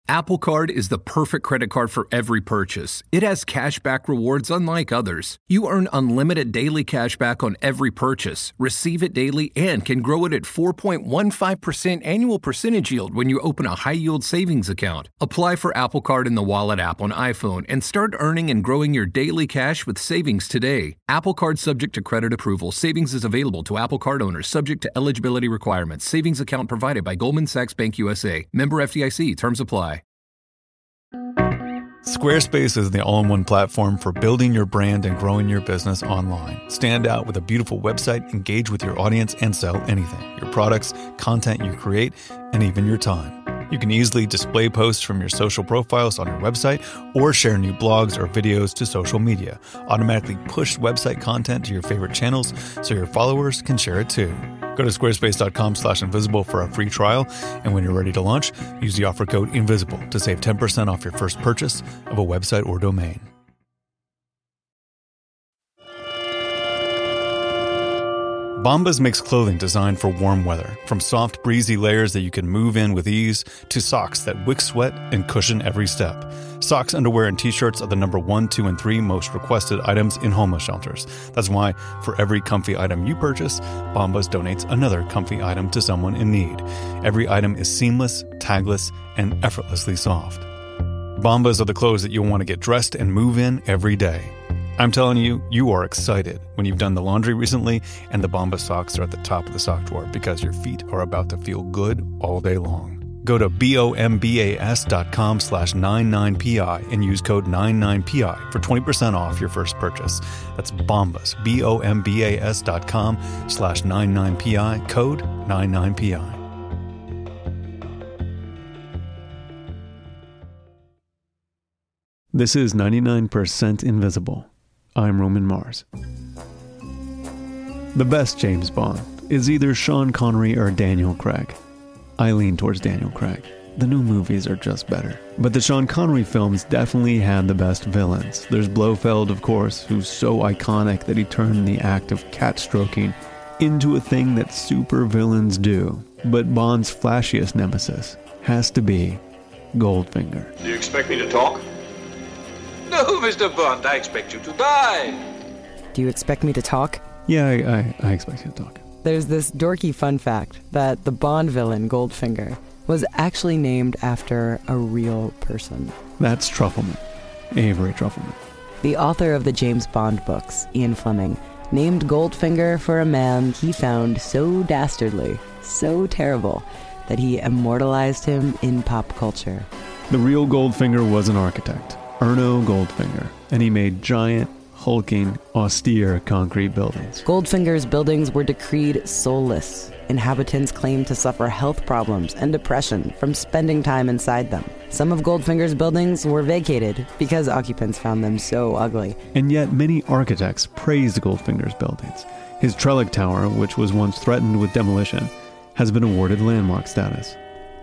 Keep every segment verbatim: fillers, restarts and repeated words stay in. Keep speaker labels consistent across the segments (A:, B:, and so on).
A: Apple Card is the perfect credit card for every purchase. It has cashback rewards unlike others. You earn unlimited daily cashback on every purchase, receive it daily, and can grow it at four point one five percent annual percentage yield when you open a high-yield savings account. Apply for Apple Card in the Wallet app on iPhone and start earning and growing your daily cash with savings today. Apple Card subject to credit approval. Savings is available to Apple Card owners subject to eligibility requirements. Savings account provided by Goldman Sachs Bank U S A. Member F D I C. Terms apply.
B: Squarespace is the all-in-one platform for building your brand and growing your business online. Stand out with a beautiful website, engage with your audience, and sell anything. Your products, content you create, and even your time. You can easily display posts from your social profiles on your website or share new blogs or videos to social media. Automatically push website content to your favorite channels so your followers can share it too. Go to squarespace.com slash invisible for a free trial, and when you're ready to launch, use the offer code INVISIBLE to save ten percent off your first purchase of a website or domain. Bombas makes clothing designed for warm weather, from soft, breezy layers that you can move in with ease to socks that wick sweat and cushion every step. Socks, underwear, and t-shirts are the number one, two, and three most requested items in homeless shelters. That's why, for every comfy item you purchase, Bombas donates another comfy item to someone in need. Every item is seamless, tagless, and effortlessly soft. Bombas are the clothes that you'll want to get dressed and move in every day. I'm telling you, you are excited when you've done the laundry recently and the Bombas socks are at the top of the sock drawer because your feet are about to feel good all day long. Go to bombas dot com slash ninety-nine P I and use code ninety-nine P I for twenty percent off your first purchase. That's Bombas, B O M B A S dot com slash ninety-nine P I, code ninety-nine P I. This is ninety-nine percent Invisible. I'm Roman Mars. The best James Bond is either Sean Connery or Daniel Craig. I lean towards Daniel Craig. The new movies are just better. But the Sean Connery films definitely had the best villains. There's Blofeld, of course, who's so iconic that he turned the act of cat stroking into a thing that super villains do. But Bond's flashiest nemesis has to be Goldfinger.
C: Do you expect me to talk? No, Mister Bond, I expect you to die.
D: Do you expect me to talk?
B: Yeah, I, I, I expect you to talk.
D: There's this dorky fun fact that the Bond villain, Goldfinger, was actually named after a real person.
B: That's Truffleman, Avery Truffleman.
D: The author of the James Bond books, Ian Fleming, named Goldfinger for a man he found so dastardly, so terrible, that he immortalized him in pop culture.
B: The real Goldfinger was an architect, Erno Goldfinger, and he made giant, hulking, austere concrete buildings.
D: Goldfinger's buildings were decreed soulless. Inhabitants claimed to suffer health problems and depression from spending time inside them. Some of Goldfinger's buildings were vacated because occupants found them so ugly.
B: And yet many architects praised Goldfinger's buildings. His Trellick Tower, which was once threatened with demolition, has been awarded landmark status.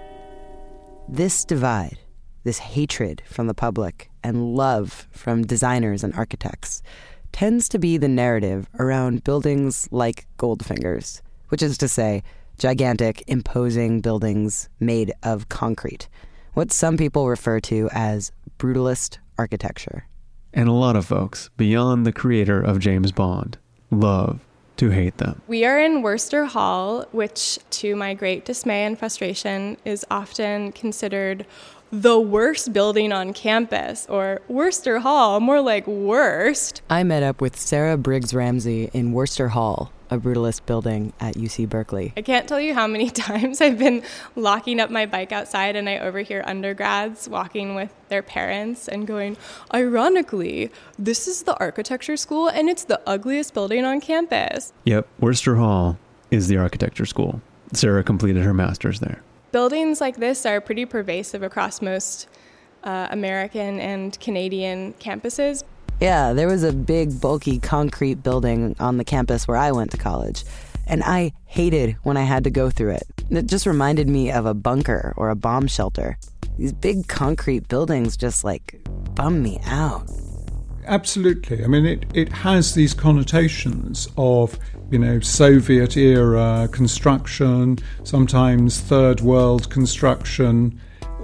D: This divide, this hatred from the public and love from designers and architects, tends to be the narrative around buildings like Goldfinger's, which is to say, gigantic, imposing buildings made of concrete, what some people refer to as brutalist architecture.
B: And a lot of folks, beyond the creator of James Bond, love to hate them.
E: We are in Worcester Hall, which, to my great dismay and frustration, is often considered the worst building on campus, or Worcester Hall, more like worst.
D: I met up with Sarah Briggs Ramsey in Worcester Hall, a brutalist building at U C Berkeley.
E: I can't tell you how many times I've been locking up my bike outside and I overhear undergrads walking with their parents and going, ironically, this is the architecture school and it's the ugliest building on campus.
B: Yep, Worcester Hall is the architecture school. Sarah completed her master's there.
E: Buildings like this are pretty pervasive across most uh, American and Canadian campuses.
D: Yeah, there was a big, bulky concrete building on the campus where I went to college, and I hated when I had to go through it. It just reminded me of a bunker or a bomb shelter. These big concrete buildings just, like, bum me out.
F: Absolutely. I mean, it, it has these connotations of, you know, Soviet-era construction, sometimes third world construction,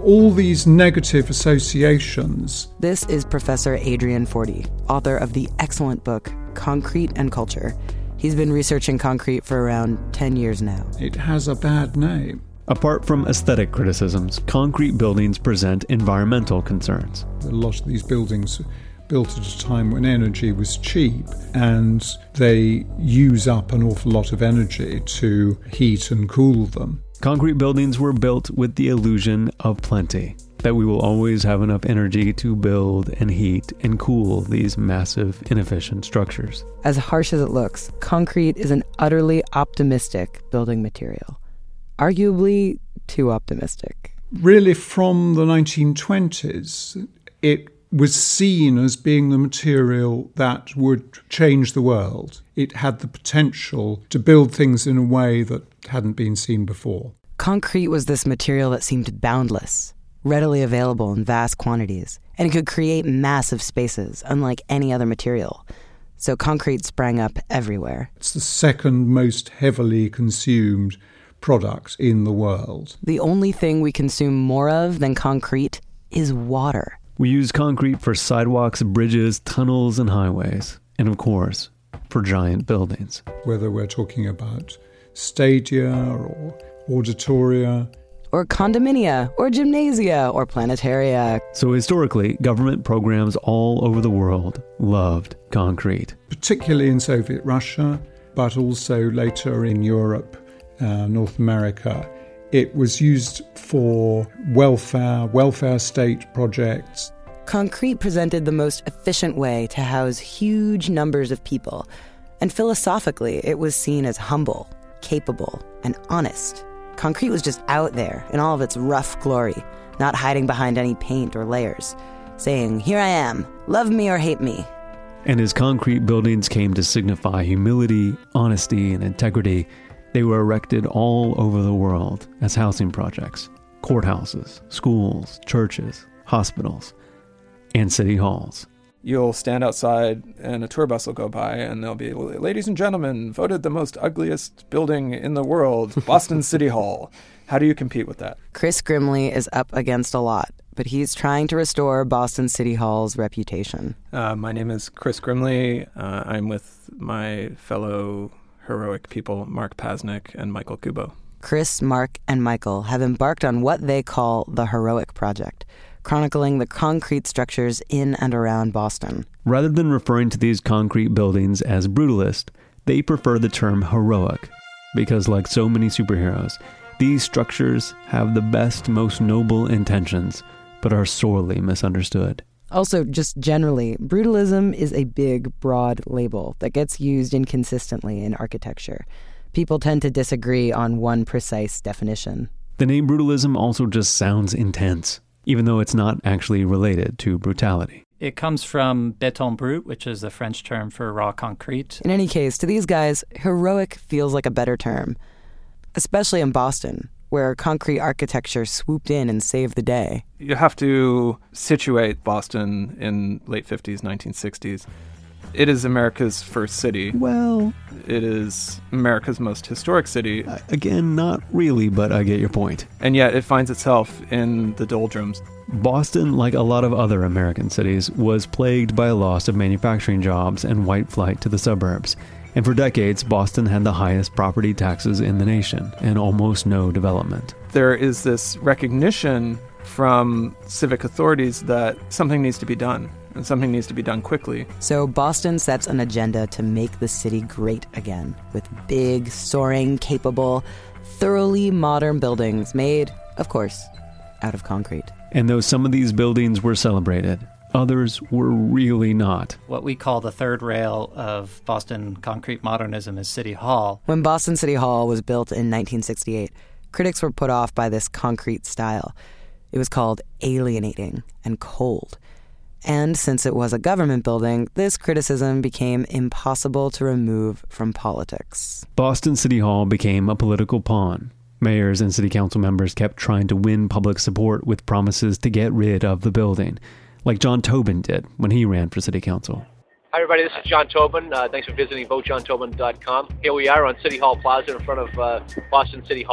F: all these negative associations.
D: This is Professor Adrian Forty, author of the excellent book, Concrete and Culture. He's been researching concrete for around ten years now.
F: It has a bad name.
B: Apart from aesthetic criticisms, concrete buildings present environmental concerns.
F: A lot of these buildings were built at a time when energy was cheap, and they use up an awful lot of energy to heat and cool them.
B: Concrete buildings were built with the illusion of plenty, that we will always have enough energy to build and heat and cool these massive, inefficient structures.
D: As harsh as it looks, concrete is an utterly optimistic building material. Arguably too optimistic.
F: Really, from the nineteen twenties, it was seen as being the material that would change the world. It had the potential to build things in a way that hadn't been seen before.
D: Concrete was this material that seemed boundless, readily available in vast quantities, and it could create massive spaces, unlike any other material. So concrete sprang up everywhere.
F: It's the second most heavily consumed product in the world.
D: The only thing we consume more of than concrete is water.
B: We use concrete for sidewalks, bridges, tunnels, and highways. And of course, for giant buildings.
F: Whether we're talking about stadia or auditoria,
D: or condominia, or gymnasia, or planetaria.
B: So historically, government programs all over the world loved concrete.
F: Particularly in Soviet Russia, but also later in Europe, uh, North America. It was used for welfare, welfare state projects.
D: Concrete presented the most efficient way to house huge numbers of people. And philosophically, it was seen as humble, capable, and honest. Concrete was just out there in all of its rough glory, not hiding behind any paint or layers, saying, "Here I am, love me or hate me."
B: And as concrete buildings came to signify humility, honesty, and integrity, they were erected all over the world as housing projects, courthouses, schools, churches, hospitals, and city halls.
G: You'll stand outside and a tour bus will go by and they'll be, "Ladies and gentlemen, voted the most ugliest building in the world, Boston City Hall." How do you compete with that?
D: Chris Grimley is up against a lot, but he's trying to restore Boston City Hall's reputation.
G: Uh, my name is Chris Grimley. Uh, I'm with my fellow heroic people, Mark Pasnick and Michael Kubo.
D: Chris, Mark, and Michael have embarked on what they call the Heroic Project, chronicling the concrete structures in and around Boston.
B: Rather than referring to these concrete buildings as brutalist, they prefer the term heroic, because like so many superheroes, these structures have the best, most noble intentions, but are sorely misunderstood.
D: Also, just generally, brutalism is a big, broad label that gets used inconsistently in architecture. People tend to disagree on one precise definition.
B: The name brutalism also just sounds intense, even though it's not actually related to brutality.
H: It comes from béton brut, which is the French term for raw concrete.
D: In any case, to these guys, heroic feels like a better term, especially in Boston, where concrete architecture swooped in and saved the day.
G: You have to situate Boston in late fifties, nineteen sixties. It is America's first city.
B: Well,
G: it is America's most historic city.
B: Uh, again, not really, but I get your point.
G: And yet it finds itself in the doldrums.
B: Boston, like a lot of other American cities, was plagued by a loss of manufacturing jobs and white flight to the suburbs. And for decades, Boston had the highest property taxes in the nation and almost no development.
G: There is this recognition from civic authorities that something needs to be done, and something needs to be done quickly.
D: So Boston sets an agenda to make the city great again, with big, soaring, capable, thoroughly modern buildings made, of course, out of concrete.
B: And though some of these buildings were celebrated, others were really not.
H: What we call the third rail of Boston concrete modernism is City Hall.
D: When Boston City Hall was built in nineteen sixty-eight, critics were put off by this concrete style. It was called alienating and cold. And since it was a government building, this criticism became impossible to remove from politics.
B: Boston City Hall became a political pawn. Mayors and city council members kept trying to win public support with promises to get rid of the building, like John Tobin did when he ran for city council.
I: Hi everybody, this is John Tobin. Uh, thanks for visiting vote john tobin dot com. Here we are on City Hall Plaza in front of uh, Boston City Hall.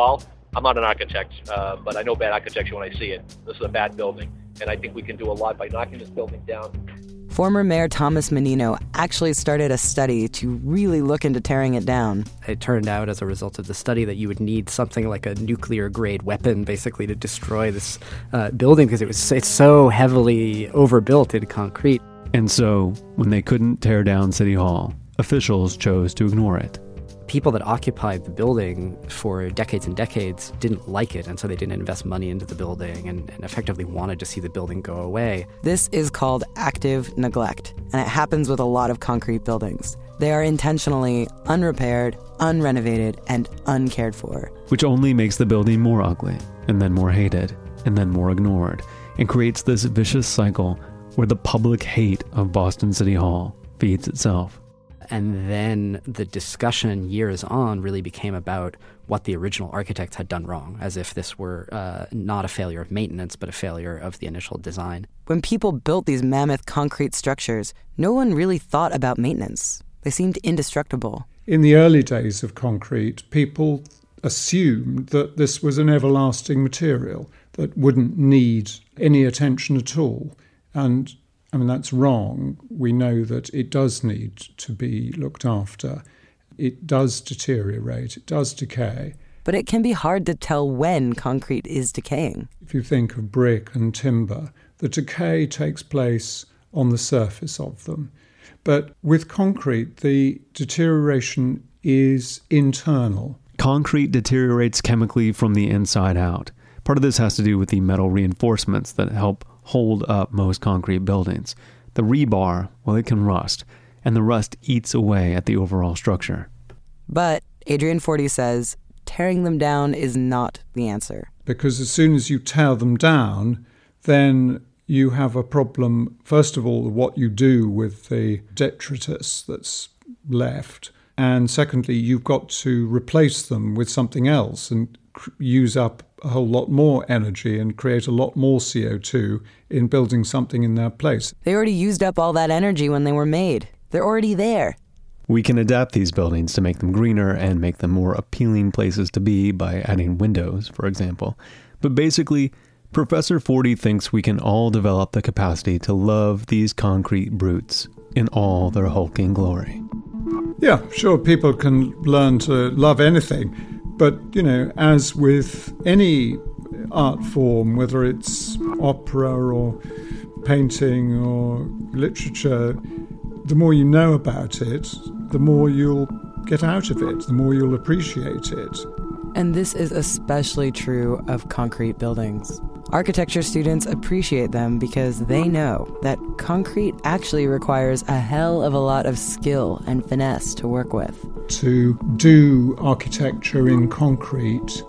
I: I'm not an architect, uh, but I know bad architecture when I see it. This is a bad building, and I think we can do a lot by knocking this building down.
D: Former Mayor Thomas Menino actually started a study to really look into tearing it down.
J: It turned out as a result of the study that you would need something like a nuclear-grade weapon, basically, to destroy this uh, building because it was it's so heavily overbuilt in concrete.
K: And so, when they couldn't tear down City Hall, officials chose to ignore it.
J: People that occupied the building for decades and decades didn't like it, and so they didn't invest money into the building and, and effectively wanted to see the building go away.
D: This is called active neglect, and it happens with a lot of concrete buildings. They are intentionally unrepaired, unrenovated, and uncared for.
K: Which only makes the building more ugly, and then more hated, and then more ignored, and creates this vicious cycle where the public hate of Boston City Hall feeds itself.
J: And then the discussion years on really became about what the original architects had done wrong, as if this were uh, not a failure of maintenance, but a failure of the initial design.
D: When people built these mammoth concrete structures, no one really thought about maintenance. They seemed indestructible.
F: In the early days of concrete, people assumed that this was an everlasting material that wouldn't need any attention at all. And I mean, that's wrong. We know that it does need to be looked after. It does deteriorate. It does decay.
D: But it can be hard to tell when concrete is decaying.
F: If you think of brick and timber, the decay takes place on the surface of them. But with concrete, the deterioration is internal.
K: Concrete deteriorates chemically from the inside out. Part of this has to do with the metal reinforcements that help hold up most concrete buildings. The rebar, well, it can rust, and the rust eats away at the overall structure.
D: But Adrian Forty says tearing them down is not the answer.
F: Because as soon as you tear them down, then you have a problem, first of all, what you do with the detritus that's left, and secondly, you've got to replace them with something else and cr- use up a whole lot more energy and create a lot more C O two in building something in their place.
D: They already used up all that energy when they were made. They're already there.
K: We can adapt these buildings to make them greener and make them more appealing places to be by adding windows, for example. But basically, Professor Forty thinks we can all develop the capacity to love these concrete brutes in all their hulking glory.
F: Yeah, sure, people can learn to love anything. But, you know, as with any art form, whether it's opera or painting or literature, the more you know about it, the more you'll get out of it, the more you'll appreciate it.
D: And this is especially true of concrete buildings. Architecture students appreciate them because they know that concrete actually requires a hell of a lot of skill and finesse to work with.
F: To do architecture in concrete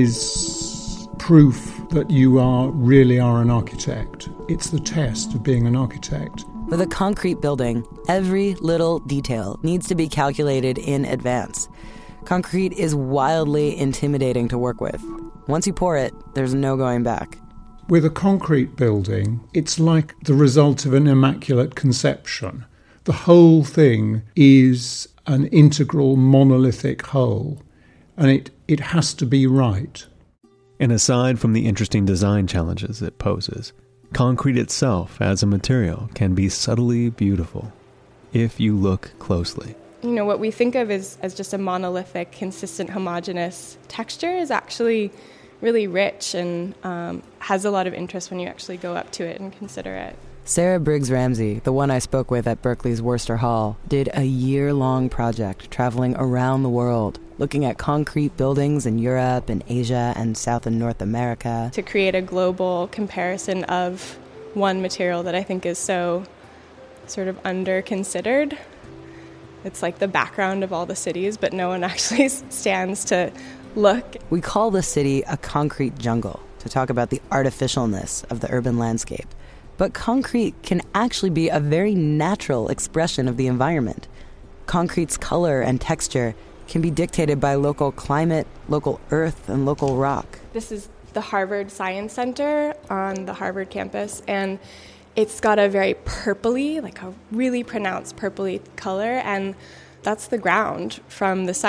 F: is proof that you are really are an architect. It's the test of being an architect.
D: With a concrete building, every little detail needs to be calculated in advance. Concrete is wildly intimidating to work with. Once you pour it, there's no going back.
F: With a concrete building, it's like the result of an immaculate conception. The whole thing is an integral monolithic whole, and it, it has to be right.
K: And aside from the interesting design challenges it poses, concrete itself as a material can be subtly beautiful if you look closely.
E: You know, what we think of as, as just a monolithic, consistent, homogeneous texture is actually really rich and um, has a lot of interest when you actually go up to it and consider it.
D: Sarah Briggs Ramsey, the one I spoke with at Berkeley's Worcester Hall, did a year-long project traveling around the world, looking at concrete buildings in Europe and Asia and South and North America.
E: To create a global comparison of one material that I think is so sort of under-considered. It's like the background of all the cities, but no one actually stands to look.
D: We call the city a concrete jungle to talk about the artificialness of the urban landscape. But concrete can actually be a very natural expression of the environment. Concrete's color and texture can be dictated by local climate, local earth, and local rock.
E: This is the Harvard Science Center on the Harvard campus, and it's got a very purpley, like a really pronounced purpley color, and that's the ground from the site.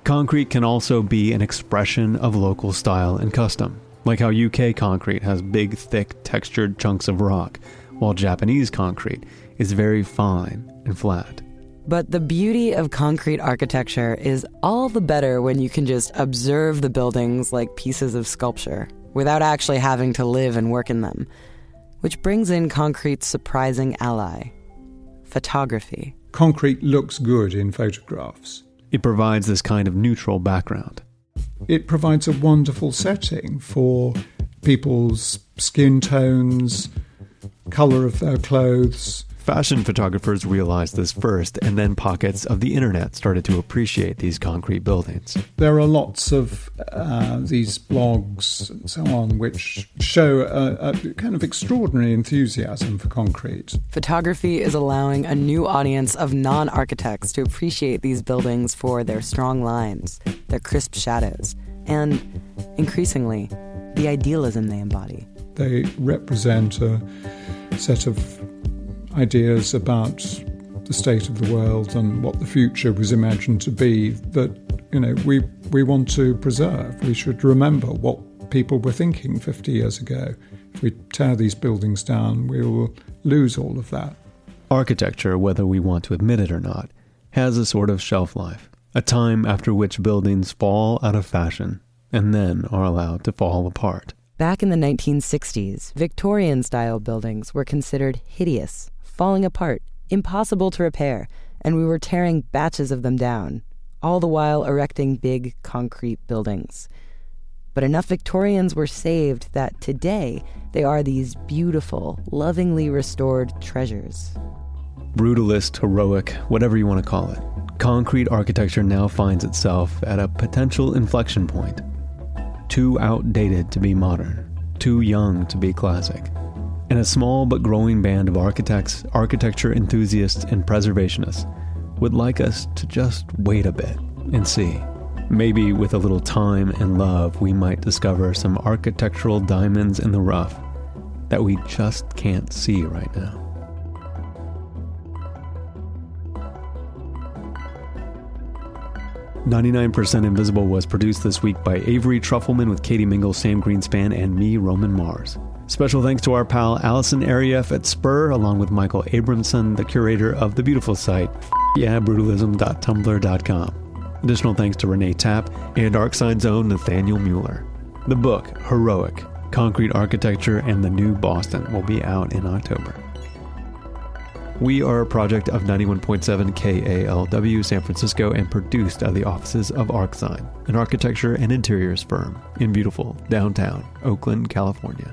K: Concrete can also be an expression of local style and custom, like how U K concrete has big, thick, textured chunks of rock, while Japanese concrete is very fine and flat.
D: But the beauty of concrete architecture is all the better when you can just observe the buildings like pieces of sculpture, without actually having to live and work in them. Which brings in concrete's surprising ally, photography.
F: Concrete looks good in photographs.
K: It provides this kind of neutral background.
F: It provides a wonderful setting for people's skin tones, color of their clothes.
K: Fashion photographers realized this first, and then pockets of the internet started to appreciate these concrete buildings.
F: There are lots of uh, these blogs and so on which show a, a kind of extraordinary enthusiasm for concrete.
D: Photography is allowing a new audience of non-architects to appreciate these buildings for their strong lines, their crisp shadows, and, increasingly, the idealism they embody.
F: They represent a set of ideas about the state of the world and what the future was imagined to be that, you know, we we want to preserve. We should remember what people were thinking fifty years ago. If we tear these buildings down, we will lose all of that.
K: Architecture, whether we want to admit it or not, has a sort of shelf life, a time after which buildings fall out of fashion and then are allowed to fall apart.
D: Back in the nineteen sixties, Victorian-style buildings were considered hideous, falling apart, impossible to repair, and we were tearing batches of them down, all the while erecting big concrete buildings. But enough Victorians were saved that today they are these beautiful, lovingly restored treasures.
K: Brutalist, heroic, whatever you want to call it, concrete architecture now finds itself at a potential inflection point. Too outdated to be modern, too young to be classic. And a small but growing band of architects, architecture enthusiasts, and preservationists would like us to just wait a bit and see. Maybe with a little time and love, we might discover some architectural diamonds in the rough that we just can't see right now. ninety-nine percent Invisible was produced this week by Avery Trufelman with Katie Mingle, Sam Greenspan, and me, Roman Mars. Special thanks to our pal Allison Arieff at Spur, along with Michael Abramson, the curator of the beautiful site yeah brutalism dot tumblr dot com. Additional thanks to Renee Tapp and ArcSign's own Nathaniel Mueller. The book, Heroic, Concrete Architecture and the New Boston, will be out in October. We are a project of ninety-one point seven K A L W San Francisco and produced out of the offices of ArcSign, an architecture and interiors firm in beautiful downtown Oakland, California.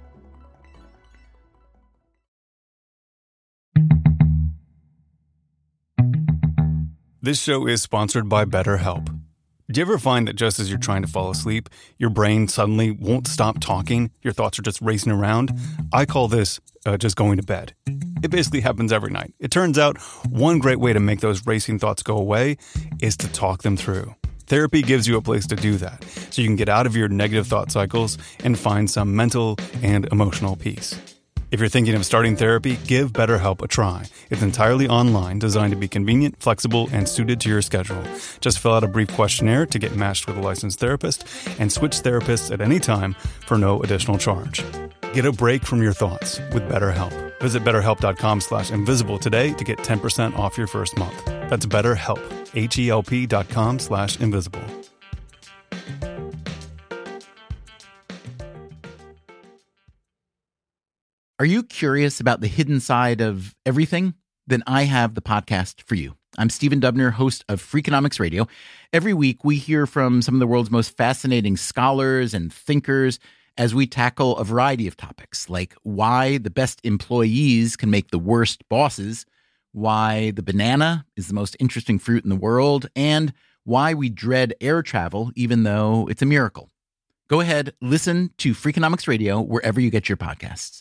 K: This show is sponsored by BetterHelp. Do you ever find that just as you're trying to fall asleep, your brain suddenly won't stop talking? Your thoughts are just racing around? I call this uh, just going to bed. It basically happens every night. It turns out one great way to make those racing thoughts go away is to talk them through. Therapy gives you a place to do that, so you can get out of your negative thought cycles and find some mental and emotional peace. If you're thinking of starting therapy, give BetterHelp a try. It's entirely online, designed to be convenient, flexible, and suited to your schedule. Just fill out a brief questionnaire to get matched with a licensed therapist and switch therapists at any time for no additional charge. Get a break from your thoughts with BetterHelp. Visit betterhelp.com slash invisible today to get ten percent off your first month. That's BetterHelp, H-E-L-P dot com slash invisible.
L: Are you curious about the hidden side of everything? Then I have the podcast for you. I'm Stephen Dubner, host of Freakonomics Radio. Every week, we hear from some of the world's most fascinating scholars and thinkers as we tackle a variety of topics, like why the best employees can make the worst bosses, why the banana is the most interesting fruit in the world, and why we dread air travel even though it's a miracle. Go ahead, listen to Freakonomics Radio wherever you get your podcasts.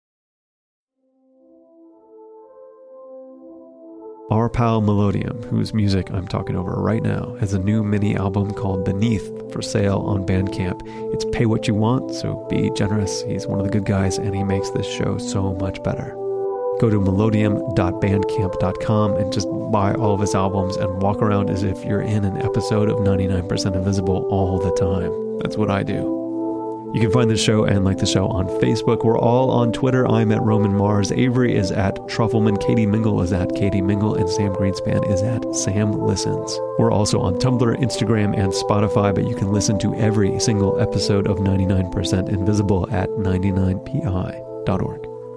K: Our pal Melodium, whose music I'm talking over right now, has a new mini album called Beneath for sale on Bandcamp. It's pay what you want, so be generous. He's one of the good guys, and he makes this show so much better. go to melodium dot bandcamp dot com and just buy all of his albums and walk around as if you're in an episode of ninety-nine percent Invisible all the time. That's what I do. You can find the show and like the show on Facebook. We're all on Twitter. I'm at Roman Mars. Avery is at Truffleman. Katie Mingle is at Katie Mingle. And Sam Greenspan is at Sam Listens. We're also on Tumblr, Instagram, and Spotify, but you can listen to every single episode of ninety-nine percent Invisible at ninety-nine p i dot org.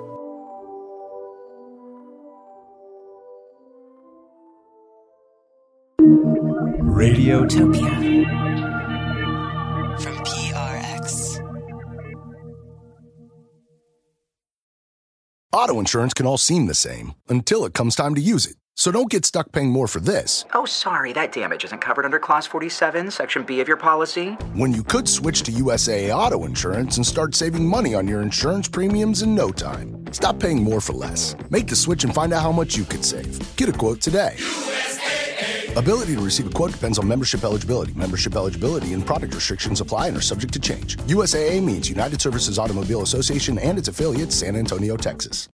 M: Radiotopia.
D: From P R X.
N: Auto insurance can all seem the same until it comes time to use it. So don't get stuck paying more for this.
O: Oh, sorry, that damage isn't covered under Clause forty-seven, Section B of your policy.
N: When you could switch to U S A A Auto Insurance and start saving money on your insurance premiums in no time. Stop paying more for less. Make the switch and find out how much you could save. Get a quote today. U S A A. Ability to receive a quote depends on membership eligibility. Membership eligibility and product restrictions apply and are subject to change. U S A A means United Services Automobile Association and its affiliates, San Antonio, Texas.